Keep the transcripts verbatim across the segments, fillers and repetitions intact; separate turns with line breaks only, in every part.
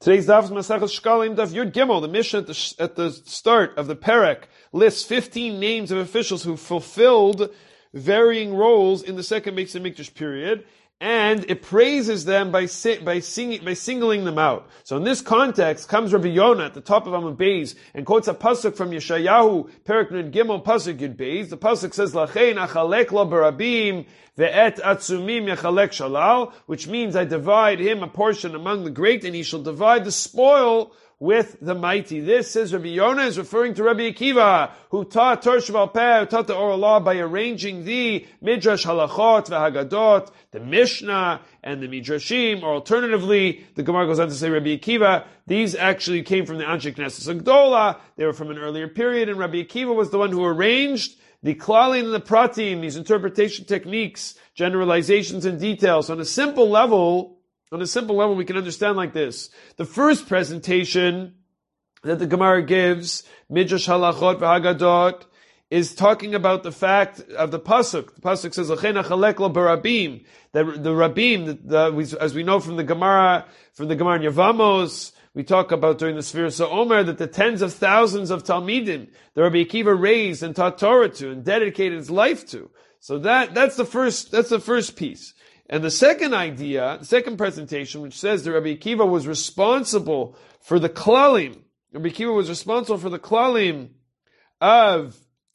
Today's daf is Maseches Shkalim Daf Yud Gimel. The Mishnah at the, at the start of the Perek lists fifteen names of officials who fulfilled varying roles in the second Beis Hamikdash period, and it praises them by by singing by singling them out. So in this context comes Rabbi Yonah at the top of Amud Beis and quotes a pasuk from Yeshayahu, Perek Yud Gimel, pasuk Yud Beis. The pasuk says, "Lachein achalek lo barabim ve'et atzumim yachalek shalal," which means I divide him a portion among the great, and he shall divide the spoil with the mighty. This, says Rabbi Yonah, is referring to Rabbi Akiva, who taught Torah Sheba'al Peh, who taught the oral law by arranging the Midrash Halachot v'Hagadot, the Mishnah, and the Midrashim, or alternatively, the Gemara goes on to say Rabbi Akiva, these actually came from the Anshe Knesset Gdola, they were from an earlier period, and Rabbi Akiva was the one who arranged the Klalim and the Pratim, these interpretation techniques, generalizations and details. On a simple level, On a simple level, we can understand like this. The first presentation that the Gemara gives, Midrash Halachot v'Hagadot, is talking about the fact of the pasuk. The pasuk says, "Lachein achalek lo barabim." The the Rabim, the, the, as we know from the Gemara, from the Gemara in Yevamos, we talk about during the Sfiras HaOmer that the tens of thousands of Talmidim that Rabbi Akiva raised and taught Torah to and dedicated his life to. So that that's the first that's the first piece. And the second idea, the second presentation, which says that Rabbi Akiva was responsible for the klalim, Rabbi Akiva was responsible for the klalim of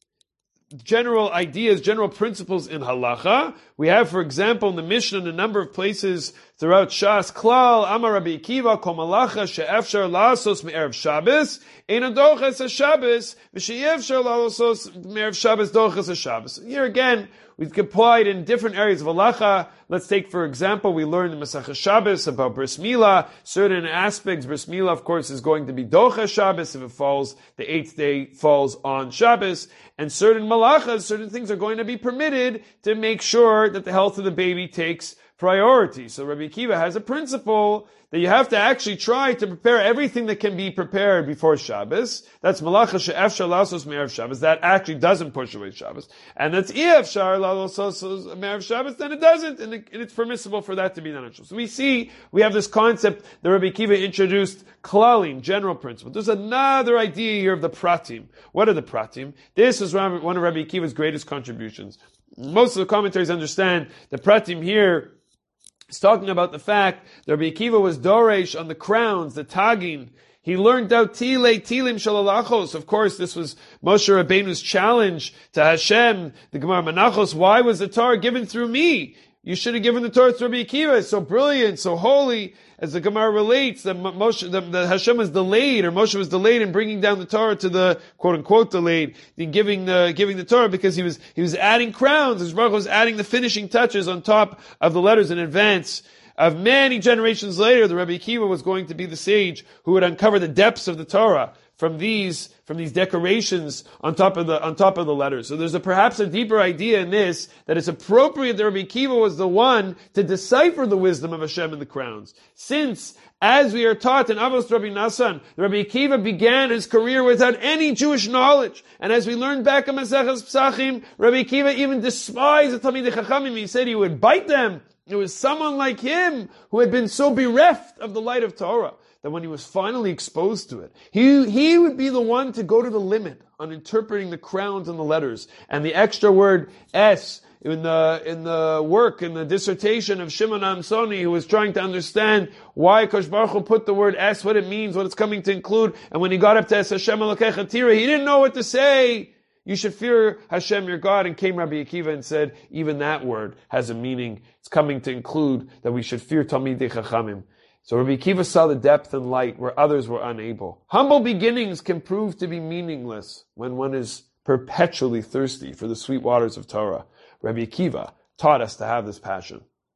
general ideas, general principles in halacha. We have, for example, in the Mishnah, in a number of places throughout Shas, Klal, Amar Rabbi Akiva, Kol Malacha, She'efshar La'asos Me'erev Shabbos, Eino Doches HaShabbos, V'She'efshar La'asos Me'erev Shabbos, Doches HaShabbos. Here again, we've applied in different areas of halacha. Let's take, for example, we learned in Masechah Shabbos about Bris Milah. Certain aspects, Bris Milah, of course, is going to be Docha Shabbos if it falls, the eighth day falls on Shabbos. And certain malachas, certain things are going to be permitted to make sure that the health of the baby takes priority. So Rabbi Akiva has a principle that you have to actually try to prepare everything that can be prepared before Shabbos. That's malacha she'efshar la'asos me'erev Shabbos. That actually doesn't push away Shabbos. And that's i'efshar la'asos me'erev Shabbos, then it doesn't, and, it, and it's permissible for that to be done. So we see, we have this concept that Rabbi Akiva introduced, klalim, general principle. There's another idea here of the pratim. What are the pratim? This is one of Rabbi Akiva's greatest contributions. Most of the commentaries understand the pratim here. He's talking about the fact that Rabbi Akiva was doresh on the crowns, the tagin. He learned out tilei tilim shalalachos. Of course, this was Moshe Rabbeinu's challenge to Hashem, the Gemara Menachos. Why was the Torah given through me? You should have given the Torah to Rabbi Akiva. It's so brilliant, so holy. As the Gemara relates, that Moshe, the, the Hashem was delayed, or Moshe was delayed in bringing down the Torah to the quote unquote delayed in giving the giving the Torah because he was he was adding crowns. His Baruch was adding the finishing touches on top of the letters in advance. Of many generations later, the Rabbi Akiva was going to be the sage who would uncover the depths of the Torah from these from these decorations on top of the on top of the letters. So there's a perhaps a deeper idea in this that it's appropriate that Rabbi Akiva was the one to decipher the wisdom of Hashem in the crowns. Since, as we are taught in Avos Rabbi Nassan, Rabbi Akiva began his career without any Jewish knowledge. And as we learned back in Maseches Pesachim, Rabbi Akiva even despised the Talmidei Chachamim. He said he would bite them. It was someone like him who had been so bereft of the light of Torah that when he was finally exposed to it, he, he would be the one to go to the limit on interpreting the crowns and the letters. And the extra word S in the, in the work, in the dissertation of Shimon Amsoni, who was trying to understand why Kosh Baruch Hu put the word S, what it means, what it's coming to include. And when he got up to Es Hashem Elokecha Tira, he didn't know what to say. You should fear Hashem your God. And came Rabbi Akiva and said, even that word has a meaning. It's coming to include that we should fear Talmidei Chachamim. So Rabbi Akiva saw the depth and light where others were unable. Humble beginnings can prove to be meaningless when one is perpetually thirsty for the sweet waters of Torah. Rabbi Akiva taught us to have this passion.